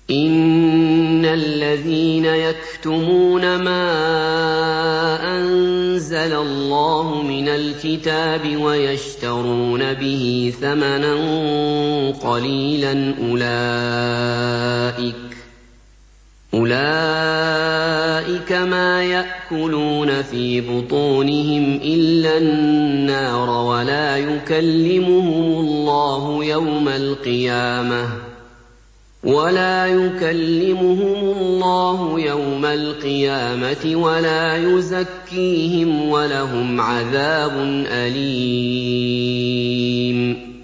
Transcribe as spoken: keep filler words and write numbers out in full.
إِنَّ الَّذِينَ يَكْتُمُونَ مَا أَنزَلَ اللَّهُ مِنَ الْكِتَابِ وَيَشْتَرُونَ بِهِ ثَمَنًا قَلِيلًا أُولَٰئِكَ مَا يَأْكُلُونَ فِي بُطُونِهِمْ إِلَّا النَّارَ وَلَا يُكَلِّمُهُمُ اللَّهُ يَوْمَ الْقِيَامَةِ وَلَا يُزَكِّيهِمْ وَلَهُمْ عَذَابٌ أَلِيمٌ